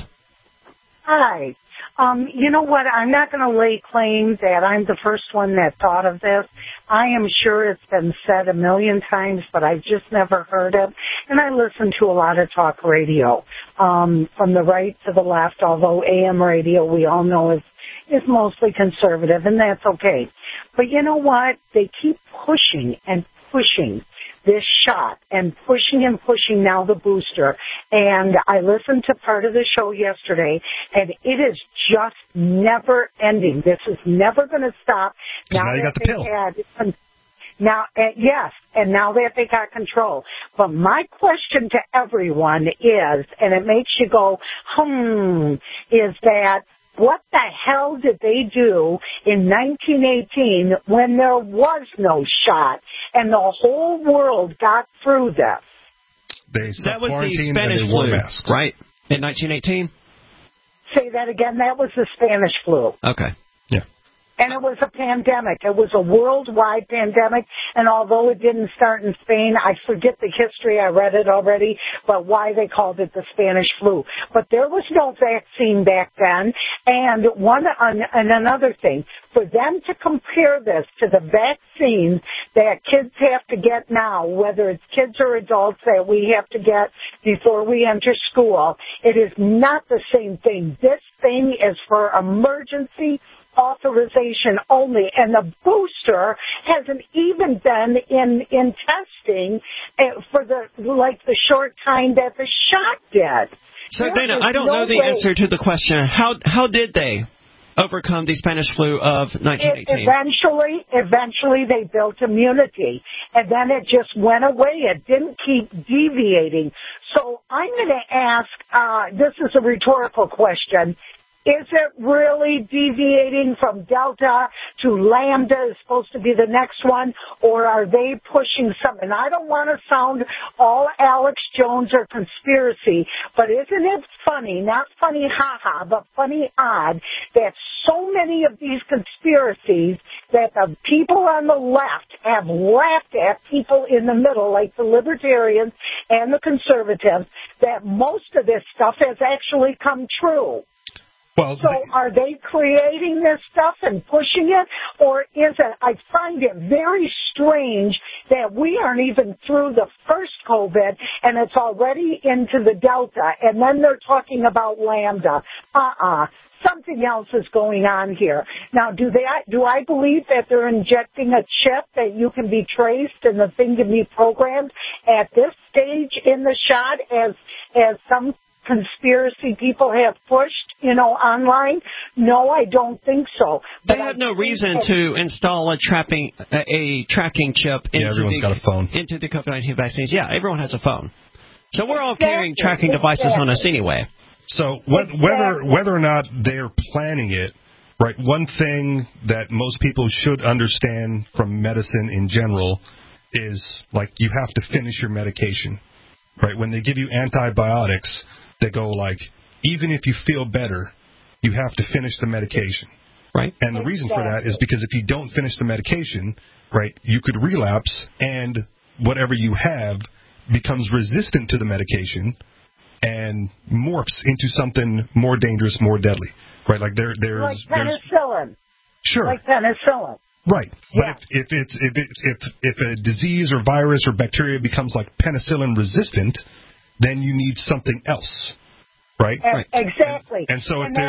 Hi. You know what? I'm not going to lay claim that I'm the first one that thought of this. I am sure it's been said a million times, but I've just never heard it. And I listen to a lot of talk radio, from the right to the left, although AM radio we all know is mostly conservative, and that's okay. But you know what? They keep pushing and pushing this shot and pushing now the booster. And I listened to part of the show yesterday, and it is just never ending. This is never going to stop. Now you got the pill. Now, yes, and now that they got control. But my question to everyone is, and it makes you go, is that what the hell did they do in 1918 when there was no shot and the whole world got through this? That was the Spanish flu, right, in 1918? Say that again. That was the Spanish flu. Okay. Yeah. And it was a pandemic. It was a worldwide pandemic. And although it didn't start in Spain, I forget the history. I read it already, but why they called it the Spanish flu. But there was no vaccine back then. And another thing, for them to compare this to the vaccines that kids have to get now, whether it's kids or adults that we have to get before we enter school, it is not the same thing. This thing is for emergency authorization only, and the booster hasn't even been in testing for the short time that the shot did. So, Dana, I don't know the answer to the question. How did they overcome the Spanish flu of 1918? Eventually they built immunity, and then it just went away. It didn't keep deviating. So I'm going to ask, this is a rhetorical question, is it really deviating from Delta to Lambda is supposed to be the next one, or are they pushing something? I don't want to sound all Alex Jones or conspiracy, but isn't it funny, not funny ha-ha, but funny odd, that so many of these conspiracies that the people on the left have laughed at people in the middle, like the libertarians and the conservatives, that most of this stuff has actually come true. Well, so are they creating this stuff and pushing it, or is it? I find it very strange that we aren't even through the first COVID and it's already into the Delta, and then they're talking about Lambda. Something else is going on here. Now, do I believe that they're injecting a chip that you can be traced and the thing can be programmed at this stage in the shot, as some conspiracy people have pushed, online? No, I don't think so. They have no reason to install a tracking chip everyone's got a phone. into the COVID-19 vaccines. Yeah, everyone has a phone. So we're all carrying tracking devices on us anyway. So whether or not they're planning it, right, one thing that most people should understand from medicine in general is, like, you have to finish your medication, right? When they give you antibiotics, they go like, even if you feel better, you have to finish the medication. Right. And the reason for that is because if you don't finish the medication, right, you could relapse, and whatever you have becomes resistant to the medication and morphs into something more dangerous, more deadly. Right? Like there's penicillin. Sure. Like penicillin. Right. Yeah. But if a disease or virus or bacteria becomes like penicillin resistant, then you need something else, right? Exactly. And so if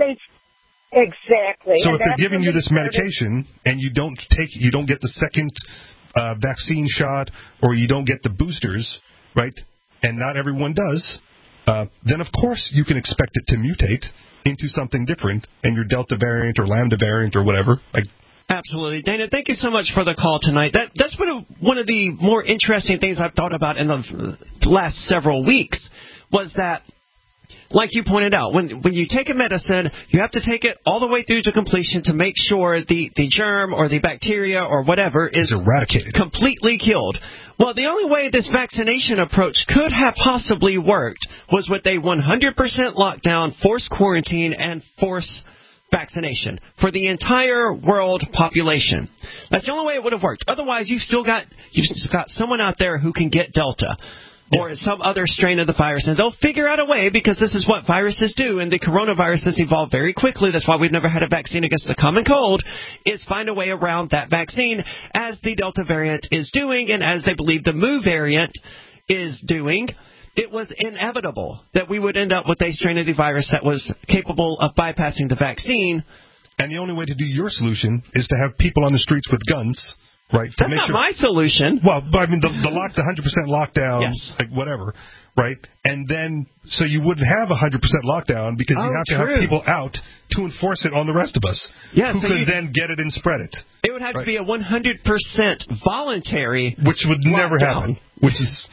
they're giving you this medication and you don't get the second vaccine shot, or you don't get the boosters, right? And not everyone does. Then of course you can expect it to mutate into something different, and your Delta variant or Lambda variant or whatever, like. Absolutely. Dana, thank you so much for the call tonight. That's one of the more interesting things I've thought about in the last several weeks, was that, like you pointed out, when you take a medicine, you have to take it all the way through to completion to make sure the germ or the bacteria or whatever is eradicated, completely killed. Well, the only way this vaccination approach could have possibly worked was with a 100% lockdown, forced quarantine, and forced vaccination for the entire world population. That's the only way it would have worked. Otherwise, you've still got someone out there who can get Delta or some other strain of the virus, and they'll figure out a way, because this is what viruses do, and the coronavirus has evolved very quickly. That's why we've never had a vaccine against the common cold, is find a way around that vaccine, as the Delta variant is doing, and as they believe the Mu variant is doing. It was inevitable that we would end up with a strain of the virus that was capable of bypassing the vaccine. And the only way to do your solution is to have people on the streets with guns, right? That's not my solution. Well, but I mean, the 100% lockdown, yes, like whatever, right? And then, so you wouldn't have 100% lockdown, because you have to have people out to enforce it on the rest of us, who could then get it and spread it. It would have to be a 100% voluntary, which would never lockdown. happen, which is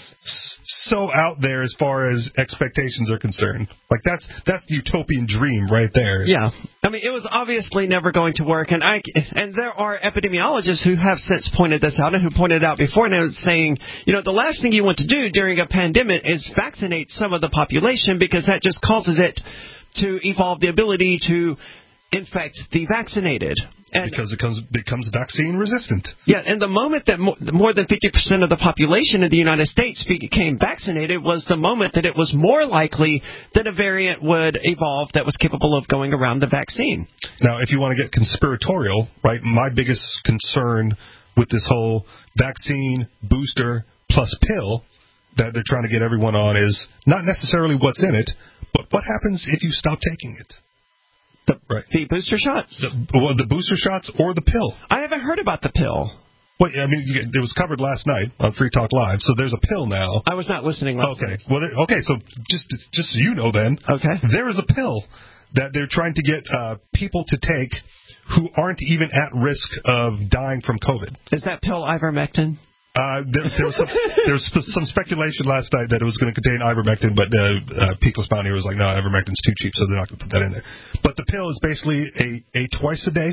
so out there as far as expectations are concerned. Like, that's the utopian dream right there. Yeah. I mean, it was obviously never going to work, and there are epidemiologists who have since pointed this out, and who pointed it out before, and they were saying, the last thing you want to do during a pandemic is vaccinate some of the population, because that just causes it to evolve the ability to infect the vaccinated. And because it becomes vaccine resistant. Yeah, and the moment that more than 50% of the population in the United States became vaccinated was the moment that it was more likely that a variant would evolve that was capable of going around the vaccine. Now, if you want to get conspiratorial, right, my biggest concern with this whole vaccine, booster, plus pill that they're trying to get everyone on is not necessarily what's in it, but what happens if you stop taking it? The booster shots? The booster shots or the pill. I haven't heard about the pill. Wait, I mean, it was covered last night on Free Talk Live, so there's a pill now. I was not listening last night. Well, so just so you know then, there is a pill that they're trying to get people to take who aren't even at risk of dying from COVID. Is that pill ivermectin? There was some speculation last night that it was going to contain ivermectin, but Peakless Bounty was like, no, ivermectin's too cheap, so they're not going to put that in there. But the pill is basically a twice-a-day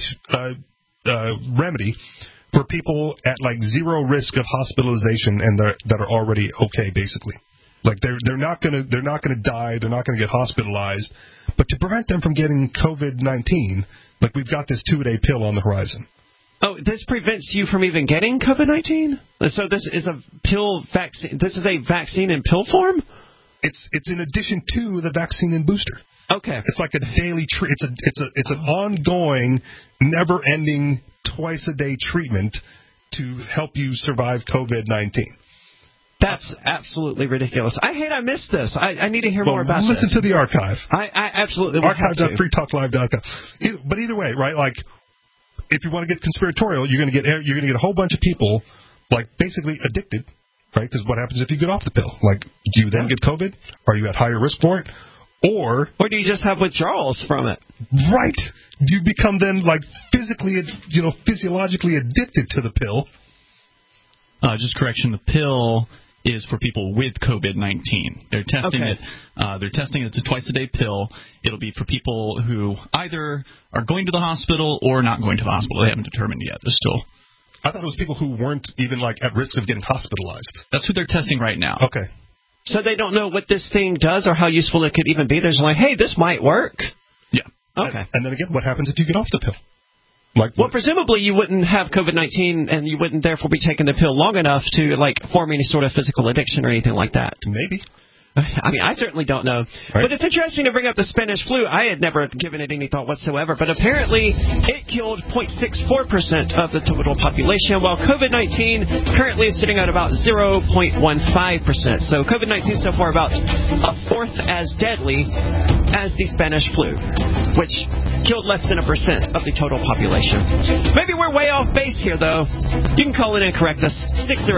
remedy for people at like zero risk of hospitalization and that are already okay, basically. Like they're not going to die, they're not going to get hospitalized, but to prevent them from getting COVID-19, like we've got this 2-a-day pill on the horizon. Oh, this prevents you from even getting COVID-19? So this is a pill vaccine. This is a vaccine in pill form? It's in addition to the vaccine and booster. Okay. It's like a daily it's an ongoing, never-ending, twice-a-day treatment to help you survive COVID-19. That's absolutely ridiculous. I missed this. I need to hear more about this. Listen to the archive. I absolutely will have to. Archive.freetalklive.com. But either way, right, like, if you want to get conspiratorial, you're going to get a whole bunch of people, like, basically addicted, right? Because what happens if you get off the pill? Like, do you then get COVID? Are you at higher risk for it? Or do you just have withdrawals from it? Right. Do you become then, like, physiologically addicted to the pill? Just correction, the pill is for people with COVID-19. They're testing it. They're testing it. It's a twice-a-day pill. It'll be for people who either are going to the hospital or not going to the hospital. They haven't determined yet. They're still. I thought it was people who weren't even like at risk of getting hospitalized. That's who they're testing right now. Okay. So they don't know what this thing does or how useful it could even be. They're just like, hey, this might work. Yeah. Okay. And then again, what happens if you get off the pill? Well, presumably you wouldn't have COVID-19 and you wouldn't therefore be taking the pill long enough to, like, form any sort of physical addiction or anything like that. Maybe. I mean, I certainly don't know. Right. But it's interesting to bring up the Spanish flu. I had never given it any thought whatsoever, but apparently it killed 0.64% of the total population, while COVID-19 currently is sitting at about 0.15%. So COVID-19 so far about a fourth as deadly as the Spanish flu, which killed less than 1% of the total population. Maybe we're way off base here, though. You can call in and correct us,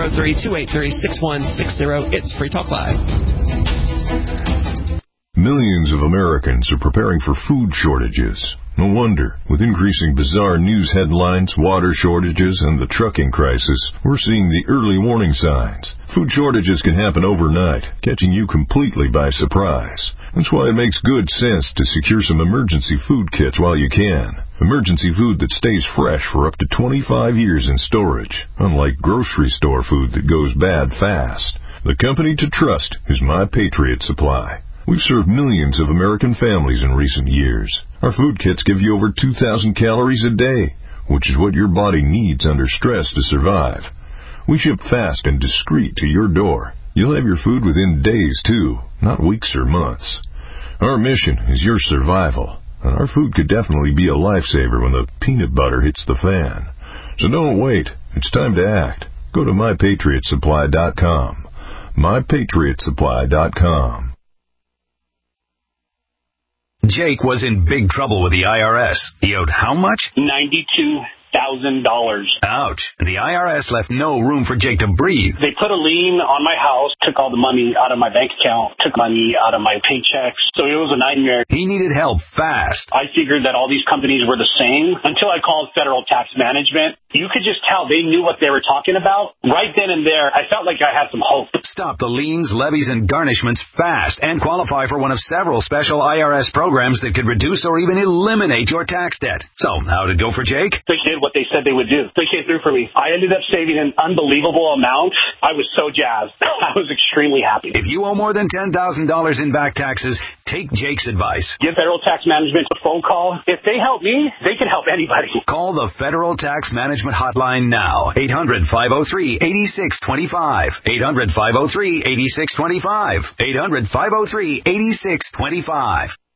603-283-6160. It's Free Talk Live. Millions of Americans are preparing for food shortages. No wonder. With increasing bizarre news headlines, water shortages, and the trucking crisis, we're seeing the early warning signs. Food shortages can happen overnight, catching you completely by surprise. That's why it makes good sense to secure some emergency food kits while you can. Emergency food that stays fresh for up to 25 years in storage, unlike grocery store food that goes bad fast. The company to trust is My Patriot Supply. We've served millions of American families in recent years. Our food kits give you over 2,000 calories a day, which is what your body needs under stress to survive. We ship fast and discreet to your door. You'll have your food within days, too, not weeks or months. Our mission is your survival, and our food could definitely be a lifesaver when the peanut butter hits the fan. So don't wait. It's time to act. Go to MyPatriotSupply.com. MyPatriotSupply.com. Jake was in big trouble with the IRS. He owed how much? $92,000. Ouch. The IRS left no room for Jake to breathe. They put a lien on my house, took all the money out of my bank account, took money out of my paychecks. So it was a nightmare. He needed help fast. I figured that all these companies were the same until I called Federal Tax Management. You could just tell they knew what they were talking about. Right then and there, I felt like I had some hope. Stop the liens, levies, and garnishments fast and qualify for one of several special IRS programs that could reduce or even eliminate your tax debt. So, how did it go for Jake? They did what they said they would do. They came through for me. I ended up saving an unbelievable amount. I was so jazzed. I was extremely happy. If you owe more than $10,000 in back taxes, Take Jake's advice. Give Federal Tax Management a phone call. If they help me, they can help anybody. Call the Federal Tax Management Hotline now. 800-503-8625. 800-503-8625. 800-503-8625.